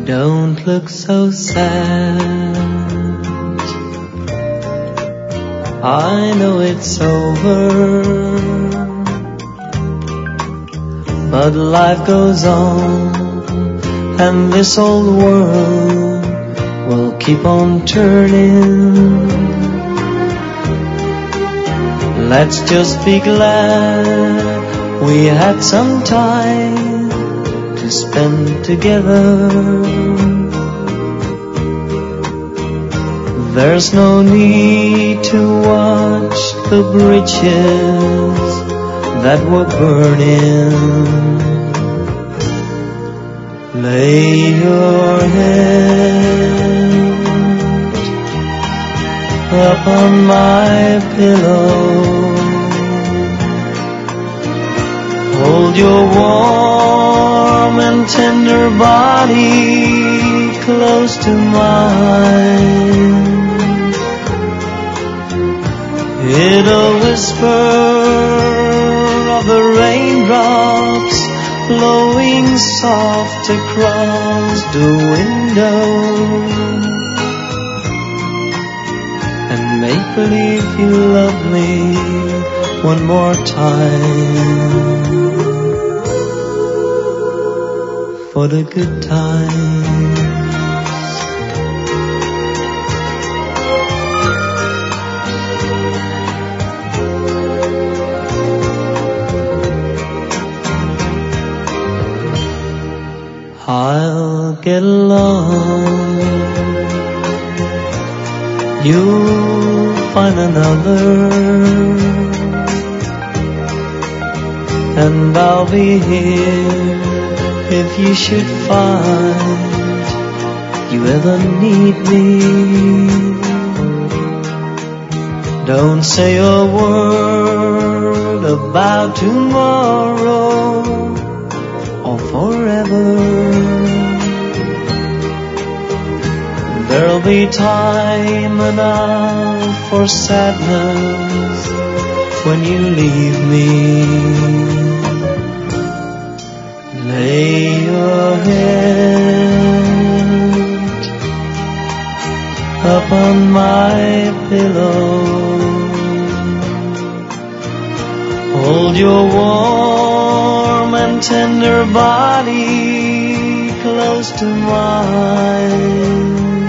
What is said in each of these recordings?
Don't look so sad. I know it's over, but life goes on, and this old world will keep on turning. Let's just be glad we had some time to spend together. There's no need to watch the bridges that were burning. Lay your head upon my pillow. Hold your warm and tender body close to mine. It'll whisper of the raindrops blowing soft across the window, and make believe you love me one more time, for the good times. I'll get along, you'll find another, and I'll be here if you should find you ever need me. Don't say a word about tomorrow or forever. There'll be time enough for sadness when you leave me. Lay your head upon my pillow. Hold your warm and tender body close to mine.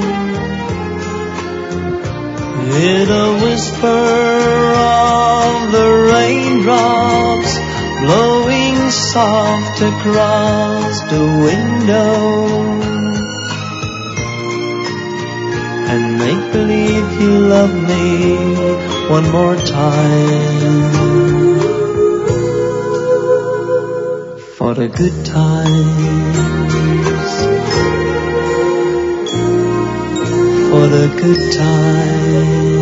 It'll whisper of the raindrops blowing soft across the window, and make believe you love me one more time, for the good times, for the good times.